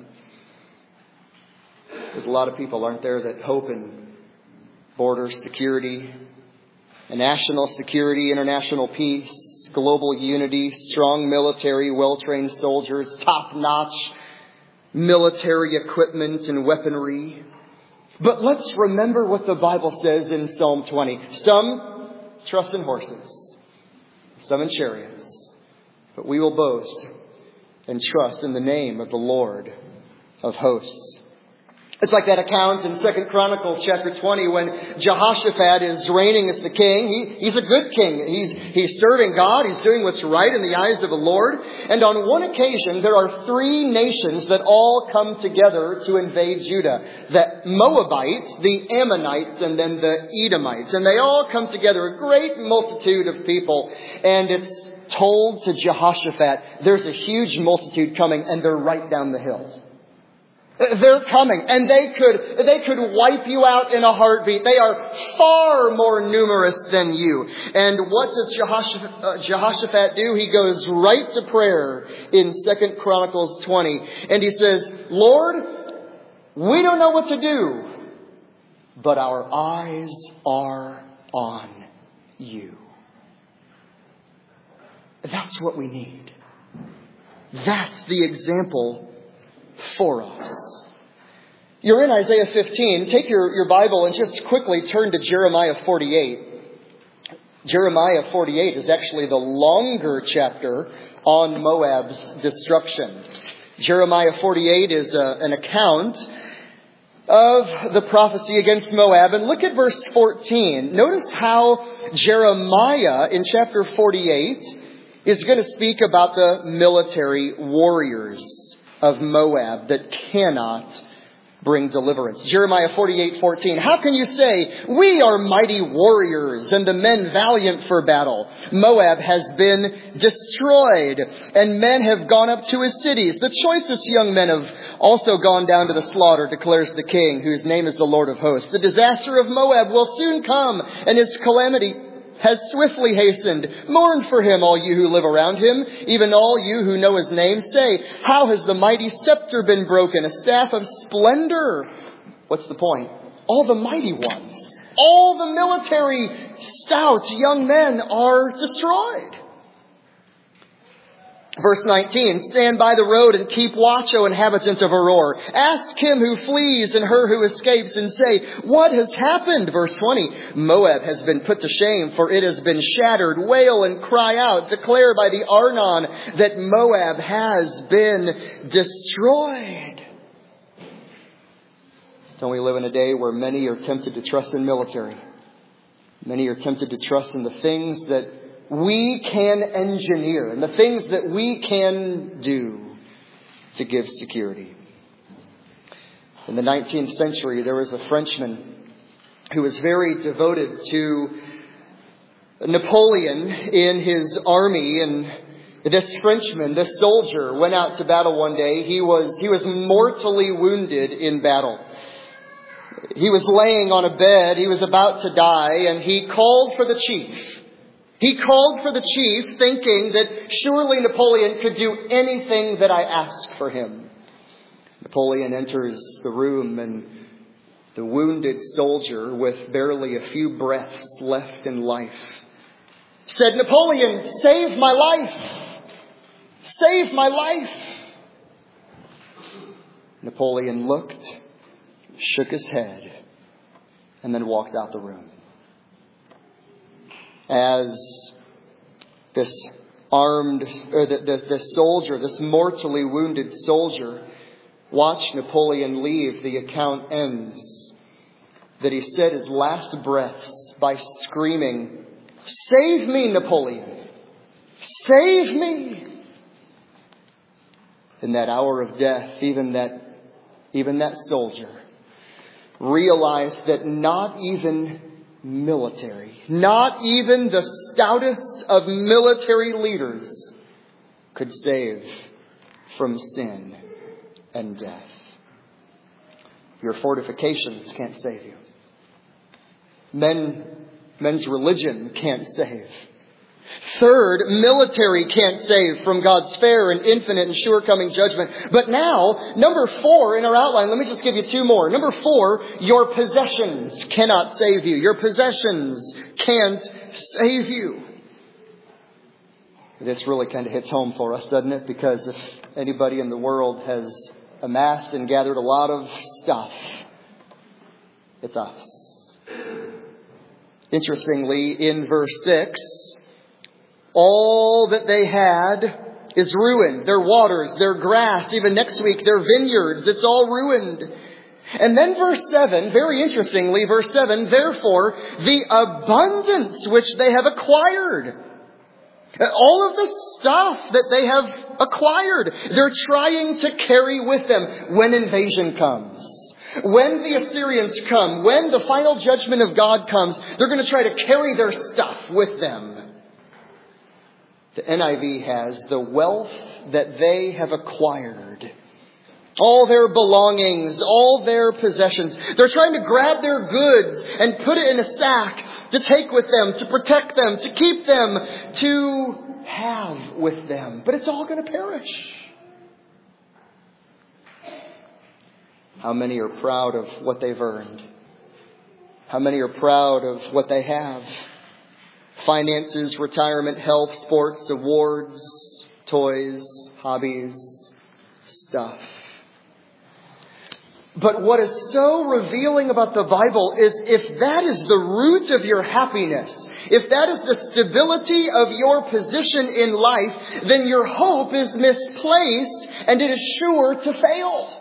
There's a lot of people, aren't there, that hope in border security, national security, international peace, global unity, strong military, well-trained soldiers, top-notch military equipment and weaponry. But let's remember what the Bible says in Psalm 20. Some trust in horses, some in chariots, but we will boast and trust in the name of the Lord of hosts. It's like that account in 2 Chronicles chapter 20 when Jehoshaphat is reigning as the king. He's a good king. He's serving God. He's doing what's right in the eyes of the Lord. And on one occasion, there are 3 nations that all come together to invade Judah. The Moabites, the Ammonites, and then the Edomites. And they all come together, a great multitude of people. And it's told to Jehoshaphat, there's a huge multitude coming and they're right down the hill. They're coming, and they could wipe you out in a heartbeat. They are far more numerous than you. And what does Jehoshaphat do? He goes right to prayer in 2 Chronicles 20. And he says, Lord, we don't know what to do, but our eyes are on you. That's what we need. That's the example for us. You're in Isaiah 15. Take your Bible and just quickly turn to Jeremiah 48. Jeremiah 48 is actually the longer chapter on Moab's destruction. Jeremiah 48 is an account of the prophecy against Moab. And look at verse 14. Notice how Jeremiah in chapter 48 is going to speak about the military warriors of Moab that cannot bring deliverance. Jeremiah 48:14. How can you say, we are mighty warriors and the men valiant for battle? Moab has been destroyed and men have gone up to his cities. The choicest young men have also gone down to the slaughter, declares the king, whose name is the Lord of hosts. The disaster of Moab will soon come and his calamity has swiftly hastened. Mourn for him, all you who live around him, even all you who know his name. Say, how has the mighty scepter been broken, a staff of splendor? What's the point? All the mighty ones, all the military stout young men are destroyed. Verse 19, stand by the road and keep watch, O inhabitants of Aroer. Ask him who flees and her who escapes and say, what has happened? Verse 20, Moab has been put to shame, for it has been shattered. Wail and cry out. Declare by the Arnon that Moab has been destroyed. Don't we live in a day where many are tempted to trust in military? Many are tempted to trust in the things that we can engineer and the things that we can do to give security. In the 19th century, there was a Frenchman who was very devoted to Napoleon in his army. And this Frenchman, this soldier, went out to battle one day. He was mortally wounded in battle. He was laying on a bed. He was about to die, and he called for the chief. He called for the chief, thinking that surely Napoleon could do anything that I ask for him. Napoleon enters the room, and the wounded soldier, with barely a few breaths left in life, said, Napoleon, save my life! Save my life! Napoleon looked, shook his head, and then walked out the room. As this soldier, this mortally wounded soldier, watched Napoleon leave, the account ends that he said his last breaths by screaming, save me, Napoleon! Save me! In that hour of death, even that soldier realized that not even military, not even the stoutest of military leaders could save from sin and death. Your fortifications can't save you. Men's religion can't save. Third, military can't save from God's fair and infinite and sure coming judgment. But now, number 4 in our outline, let me just give you 2 more. Number 4, your possessions cannot save you. Your possessions can't save you. This really kind of hits home for us, doesn't it? Because if anybody in the world has amassed and gathered a lot of stuff. It's us. Interestingly, in verse 6, all that they had is ruined. Their waters, their grass, even next week, their vineyards, it's all ruined. And then verse 7, very interestingly, verse 7, therefore, the abundance which they have acquired. All of the stuff that they have acquired, they're trying to carry with them when invasion comes. When the Assyrians come, when the final judgment of God comes, they're going to try to carry their stuff with them. The NIV has the wealth that they have acquired. All their belongings, all their possessions. They're trying to grab their goods and put it in a sack to take with them, to protect them, to keep them, to have with them. But it's all going to perish. How many are proud of what they've earned? How many are proud of what they have? Finances, retirement, health, sports, awards, toys, hobbies, stuff. But what is so revealing about the Bible is if that is the root of your happiness, if that is the stability of your position in life, then your hope is misplaced and it is sure to fail.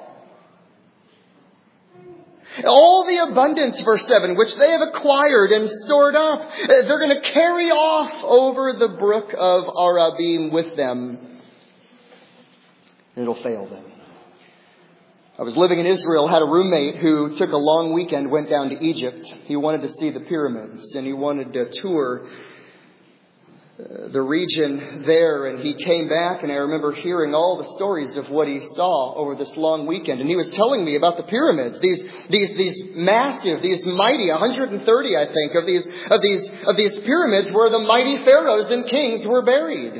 All the abundance, verse 7, which they have acquired and stored up, they're going to carry off over the brook of Arabim with them. It'll fail them. I was living in Israel, had a roommate who took a long weekend, went down to Egypt. He wanted to see the pyramids and he wanted to tour the region there, and he came back, and I remember hearing all the stories of what he saw over this long weekend. And he was telling me about the pyramids, these massive, these mighty, 130, I think, of these pyramids where the mighty pharaohs and kings were buried.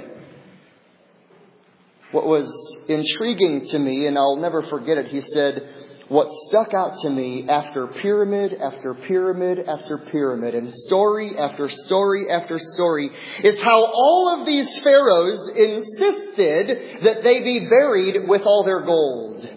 What was intriguing to me, and I'll never forget it, he said, what stuck out to me after pyramid after pyramid after pyramid and story after story after story is how all of these pharaohs insisted that they be buried with all their gold,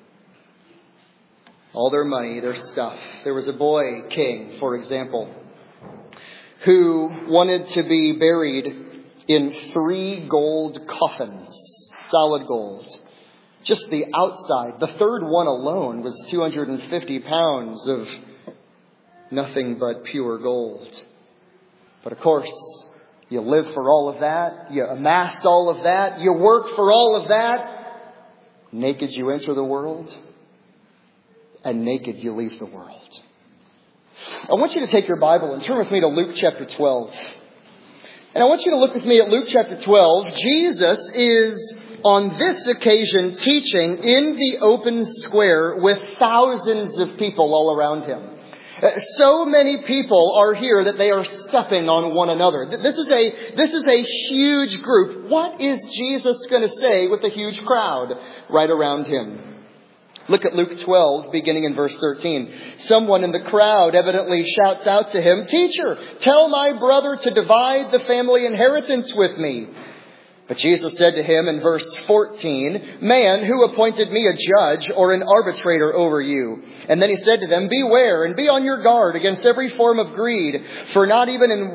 all their money, their stuff. There was a boy king, for example, who wanted to be buried in 3 gold coffins, solid gold. Just the outside, the third one alone was 250 pounds of nothing but pure gold. But of course, you live for all of that. You amass all of that. You work for all of that. Naked you enter the world, and naked you leave the world. I want you to take your Bible and turn with me to Luke chapter 12. And I want you to look with me at Luke chapter 12. Jesus is on this occasion teaching in the open square with thousands of people all around him. So many people are here that they are stepping on one another. This is a huge group. What is Jesus going to say with a huge crowd right around him? Look at Luke 12, beginning in verse 13. Someone in the crowd evidently shouts out to him, "Teacher, tell my brother to divide the family inheritance with me." But Jesus said to him in verse 14, "Man, who appointed me a judge or an arbitrator over you?" And then he said to them, "Beware and be on your guard against every form of greed, for not even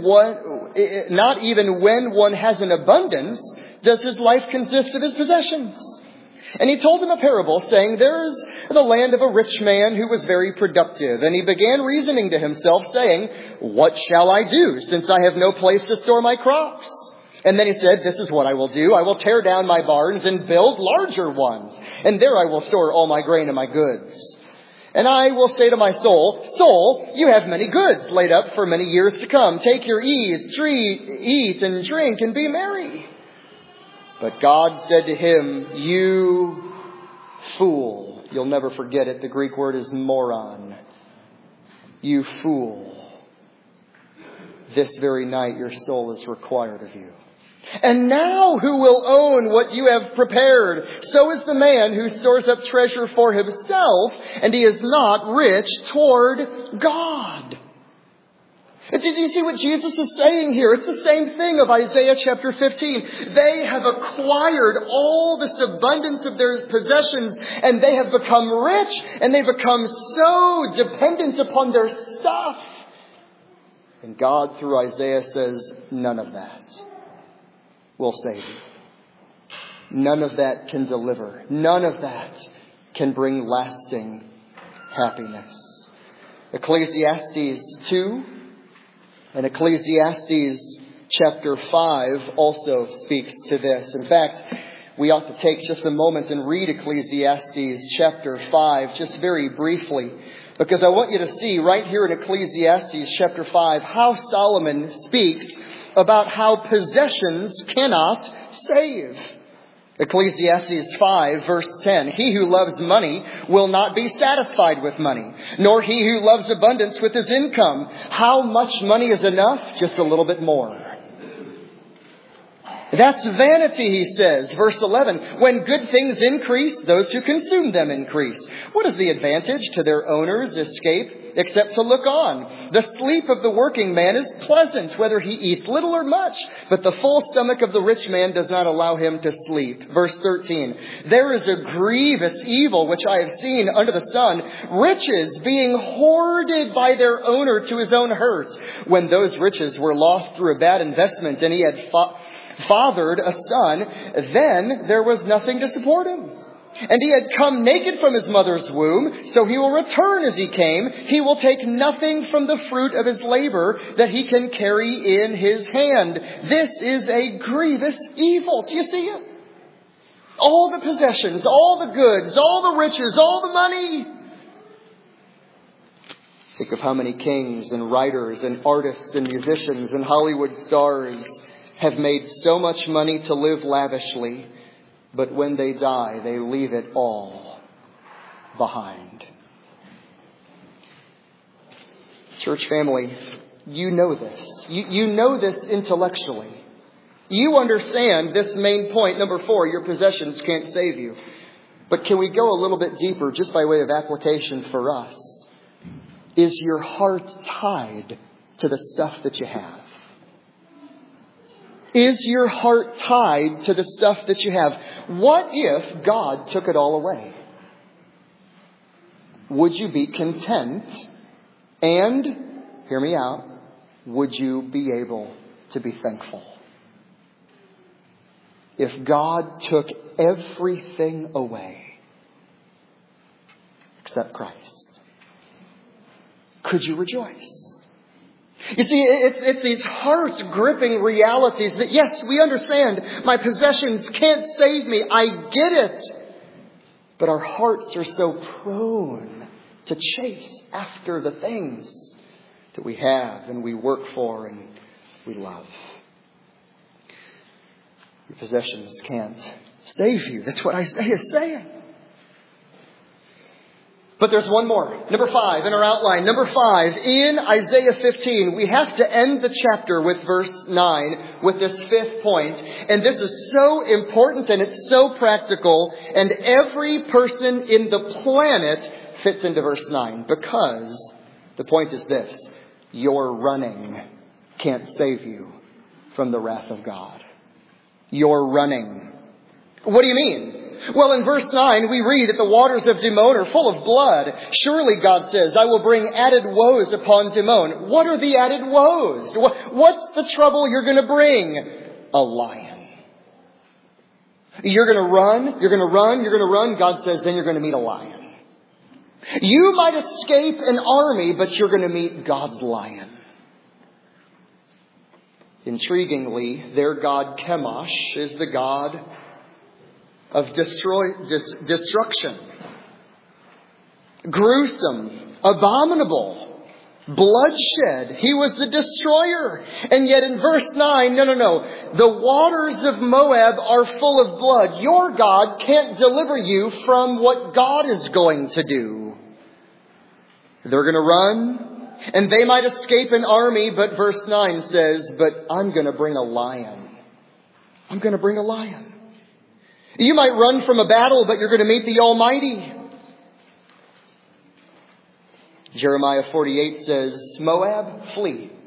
when one has an abundance does his life consist of his possessions." And he told him a parable, saying, "There is the land of a rich man who was very productive. And he began reasoning to himself, saying, 'What shall I do, since I have no place to store my crops?' And then he said, 'This is what I will do. I will tear down my barns and build larger ones. And there I will store all my grain and my goods. And I will say to my soul, Soul, you have many goods laid up for many years to come. Take your ease, eat and drink and be merry.' But God said to him, 'You fool.'" You'll never forget it. The Greek word is moron. "You fool. This very night your soul is required of you. And now who will own what you have prepared? So is the man who stores up treasure for himself, and he is not rich toward God." Did you see what Jesus is saying here? It's the same thing of Isaiah chapter 15. They have acquired all this abundance of their possessions, and they have become rich, and they've become so dependent upon their stuff. And God, through Isaiah, says, none of that will save you. None of that can deliver. None of that can bring lasting happiness. Ecclesiastes 2 and Ecclesiastes chapter 5 also speaks to this. In fact, we ought to take just a moment and read Ecclesiastes chapter 5 just very briefly, because I want you to see right here in Ecclesiastes chapter 5 how Solomon speaks about how possessions cannot save. Ecclesiastes 5 verse 10, he who loves money will not be satisfied with money, nor he who loves abundance with his income. How much money is enough? Just a little bit more. That's vanity, he says. Verse 11, when good things increase, those who consume them increase. What is the advantage to their owners escape except to look on? The sleep of the working man is pleasant, whether he eats little or much, but the full stomach of the rich man does not allow him to sleep. Verse 13, there is a grievous evil which I have seen under the sun, riches being hoarded by their owner to his own hurt. When those riches were lost through a bad investment and he had fathered a son, then there was nothing to support him. And he had come naked from his mother's womb, so he will return as he came. He will take nothing from the fruit of his labor that he can carry in his hand. This is a grievous evil. Do you see it? All the possessions, all the goods, all the riches, all the money. Think of how many kings and writers and artists and musicians and Hollywood stars have made so much money to live lavishly, but when they die, they leave it all behind. Church family, you know this. You know this intellectually. You understand this main point, number 4, your possessions can't save you. But can we go a little bit deeper, just by way of application for us? Is your heart tied to the stuff that you have? Is your heart tied to the stuff that you have? What if God took it all away? Would you be content? And, hear me out, would you be able to be thankful? If God took everything away except Christ, could you rejoice? You see, it's these heart-gripping realities that, yes, we understand my possessions can't save me. I get it. But our hearts are so prone to chase after the things that we have and we work for and we love. Your possessions can't save you. That's what Isaiah is saying. But there's one more. Number 5 in our outline. Number 5, in Isaiah 15, we have to end the chapter with verse 9, with this 5th point. And this is so important and it's so practical. And every person in the planet fits into verse 9. Because the point is this: your running can't save you from the wrath of God. Your running. What do you mean? Well, in verse 9, we read that the waters of Dimon are full of blood. Surely, God says, I will bring added woes upon Dimon. What are the added woes? What's the trouble you're going to bring? A lion. You're going to run, you're going to run, you're going to run. God says, then you're going to meet a lion. You might escape an army, but you're going to meet God's lion. Intriguingly, their god Chemosh is the god of destruction. Gruesome, abominable, bloodshed. He was the destroyer. And yet in verse 9, no. The waters of Moab are full of blood. Your God can't deliver you from what God is going to do. They're going to run, and they might escape an army, but verse 9 says, but I'm going to bring a lion. I'm going to bring a lion. You might run from a battle, but you're going to meet the Almighty. Jeremiah 48 says, Moab, flee.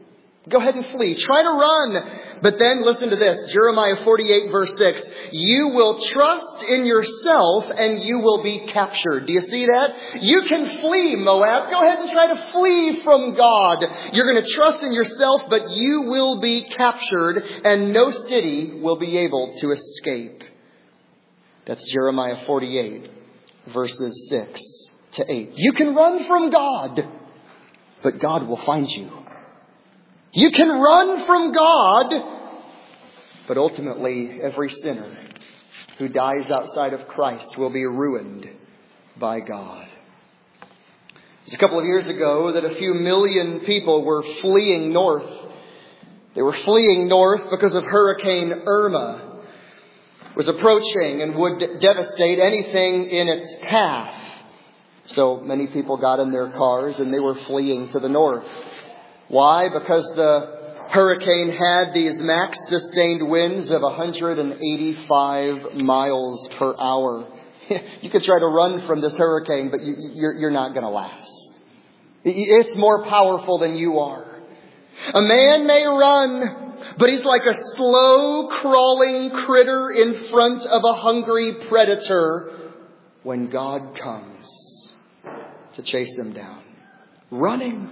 Go ahead and flee. Try to run. But then listen to this. Jeremiah 48 verse 6. You will trust in yourself and you will be captured. Do you see that? You can flee, Moab. Go ahead and try to flee from God. You're going to trust in yourself, but you will be captured and no city will be able to escape. That's Jeremiah 48 verses 6 to 8. You can run from God, but God will find you. You can run from God, but ultimately every sinner who dies outside of Christ will be ruined by God. It was a couple of years ago that a few million people were fleeing north. They were fleeing north because of Hurricane Irma. It was approaching and would devastate anything in its path. So many people got in their cars and they were fleeing to the north. Why? Because the hurricane had these max sustained winds of 185 miles per hour. You could try to run from this hurricane, but you're not going to last. It's more powerful than you are. A man may run, but he's like a slow crawling critter in front of a hungry predator when God comes to chase him down. Running,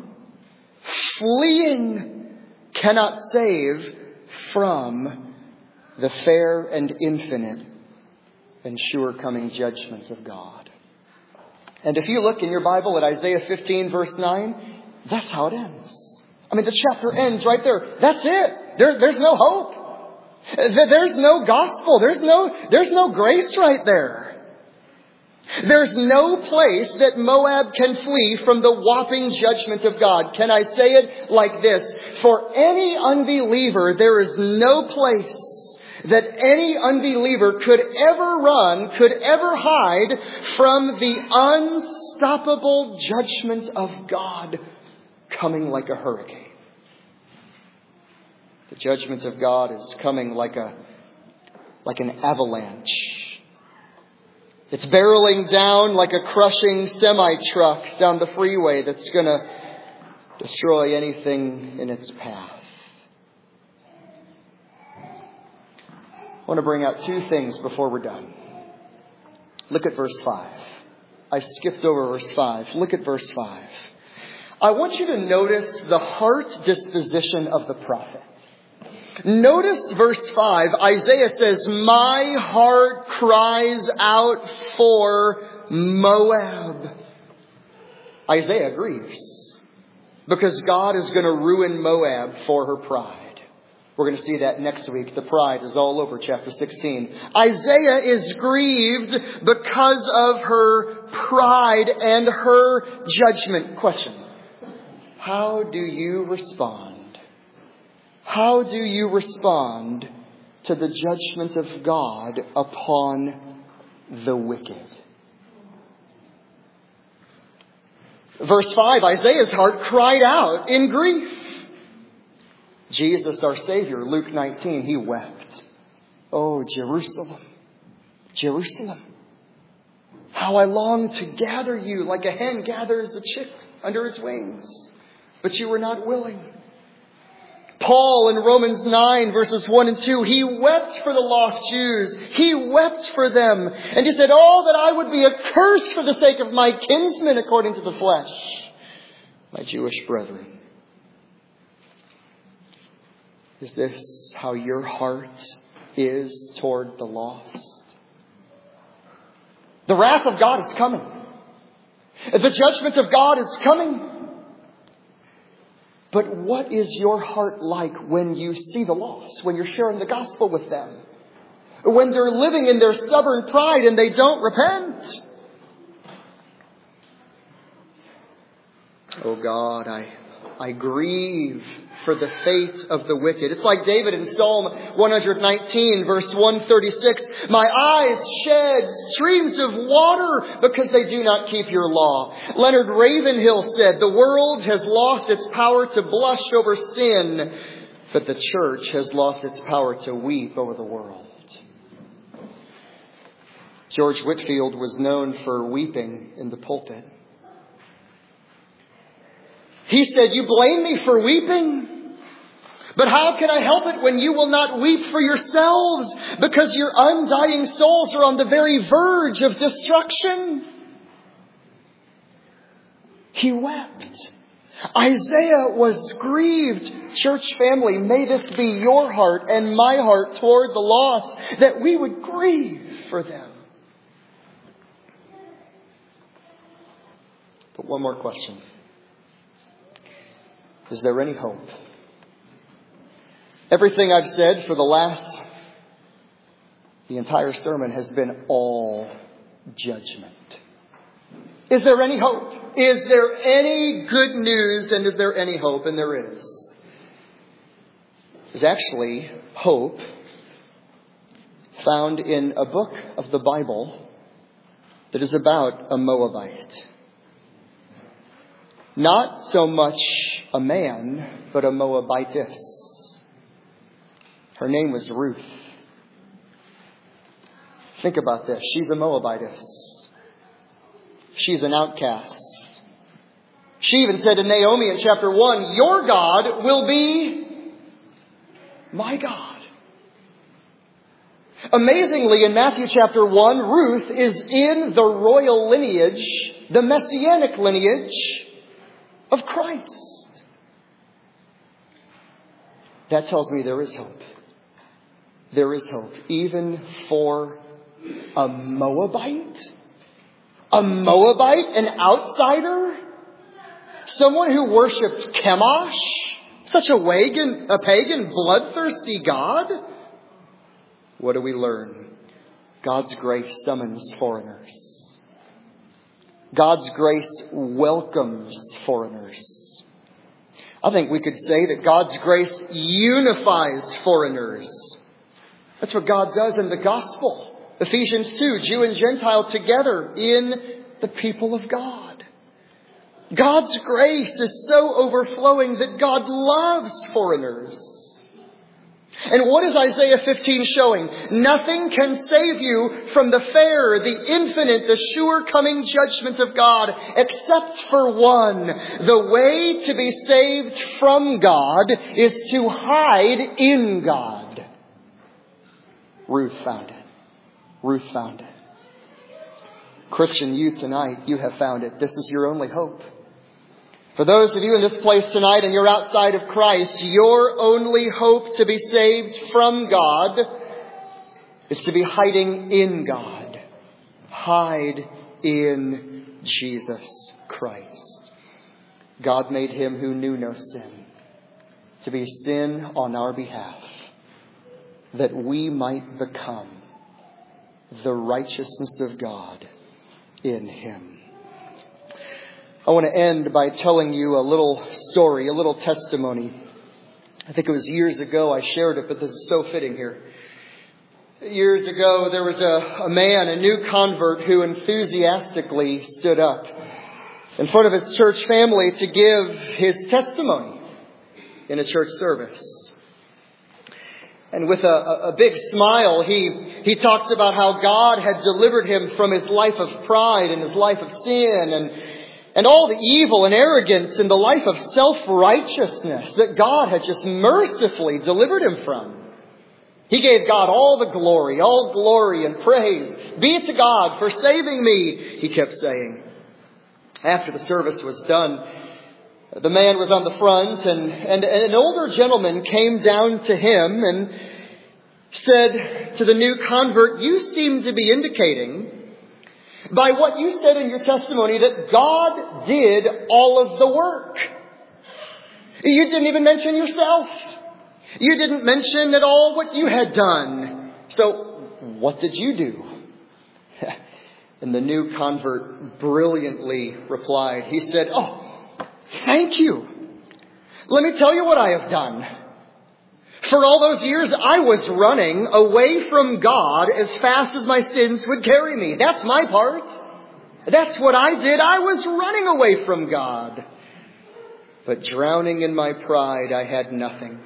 fleeing cannot save from the fair and infinite and sure coming judgments of God. And if you look in your Bible at Isaiah 15 verse 9, that's how it ends. I mean, the chapter ends right there. That's it. There's no hope. There's no gospel. There's no grace right there. There's no place that Moab can flee from the whopping judgment of God. Can I say it like this? For any unbeliever, there is no place that any unbeliever could ever run, could ever hide from the unstoppable judgment of God coming like a hurricane. The judgment of God is coming like an avalanche. It's barreling down like a crushing semi-truck down the freeway that's going to destroy anything in its path. I want to bring out two things before we're done. Look at verse 5. I skipped over verse 5. Look at verse 5. I want you to notice the heart disposition of the prophet. Notice verse 5. Isaiah says, my heart cries out for Moab. Isaiah grieves because God is going to ruin Moab for her pride. We're going to see that next week. The pride is all over chapter 16. Isaiah is grieved because of her pride and her judgment. Question. How do you respond? How do you respond to the judgment of God upon the wicked? Verse 5, Isaiah's heart cried out in grief. Jesus, our Savior, Luke 19, he wept. Oh, Jerusalem, Jerusalem, how I long to gather you like a hen gathers a chick under his wings, but you were not willing. Paul in Romans 9 verses 1 and 2, he wept for the lost Jews. He wept for them. And he said, oh, that I would be accursed for the sake of my kinsmen according to the flesh, my Jewish brethren. Is this how your heart is toward the lost? The wrath of God is coming. The judgment of God is coming. But what is your heart like when you see the lost, when you're sharing the gospel with them? When they're living in their stubborn pride and they don't repent? Oh God, I grieve for the fate of the wicked. It's like David in Psalm 119 verse 136. My eyes shed streams of water because they do not keep your law. Leonard Ravenhill said, the world has lost its power to blush over sin, but the church has lost its power to weep over the world. George Whitefield was known for weeping in the pulpit. He said, you blame me for weeping? But how can I help it when you will not weep for yourselves because your undying souls are on the very verge of destruction? He wept. Isaiah was grieved. Church family, may this be your heart and my heart toward the lost, that we would grieve for them. But one more question. Is there any hope? Everything I've said for the entire sermon has been all judgment. Is there any hope? Is there any good news? And is there any hope? And there is. There's actually hope found in a book of the Bible that is about a Moabite. Not so much a man, but a Moabitess. Her name was Ruth. Think about this. She's a Moabitess. She's an outcast. She even said to Naomi in chapter 1, your God will be my God. Amazingly, in Matthew chapter 1, Ruth is in the royal lineage, the messianic lineage of Christ. That tells me there is hope. There is hope, even for a Moabite? A Moabite, an outsider? Someone who worshipped Chemosh? Such a pagan, bloodthirsty God? What do we learn? God's grace summons foreigners. God's grace welcomes foreigners. I think we could say that God's grace unifies foreigners. That's what God does in the gospel. Ephesians 2, Jew and Gentile together in the people of God. God's grace is so overflowing that God loves foreigners. And what is Isaiah 15 showing? Nothing can save you from the fair, the infinite, the sure coming judgment of God, except for one. The way to be saved from God is to hide in God. Ruth found it. Ruth found it. Christian, you tonight, you have found it. This is your only hope. For those of you in this place tonight and you're outside of Christ, your only hope to be saved from God is to be hiding in God. Hide in Jesus Christ. God made him who knew no sin to be sin on our behalf, that we might become the righteousness of God in him. I want to end by telling you a little story, a little testimony. I think it was years ago I shared it, but this is so fitting here. Years ago, there was a man, a new convert, who enthusiastically stood up in front of his church family to give his testimony in a church service. And with a big smile, he talked about how God had delivered him from his life of pride and his life of sin and all the evil and arrogance and the life of self-righteousness that God had just mercifully delivered him from. He gave God all glory and praise. Be it to God for saving me, he kept saying. After the service was done, the man was on the front and an older gentleman came down to him and said to the new convert, you seem to be indicating by what you said in your testimony that God did all of the work. You didn't even mention yourself. You didn't mention at all what you had done. So what did you do? And the new convert brilliantly replied. He said, thank you. Let me tell you what I have done. For all those years, I was running away from God as fast as my sins would carry me. That's my part. That's what I did. I was running away from God. But drowning in my pride, I had nothing.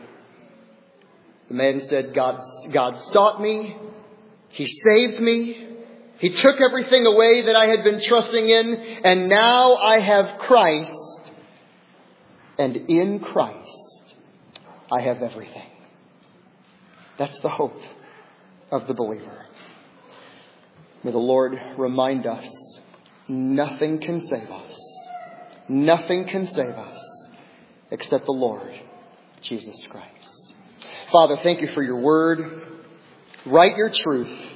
The man said, God sought me. He saved me. He took everything away that I had been trusting in. And now I have Christ. And in Christ, I have everything. That's the hope of the believer. May the Lord remind us, nothing can save us. Nothing can save us except the Lord Jesus Christ. Father, thank you for your word. Write your truth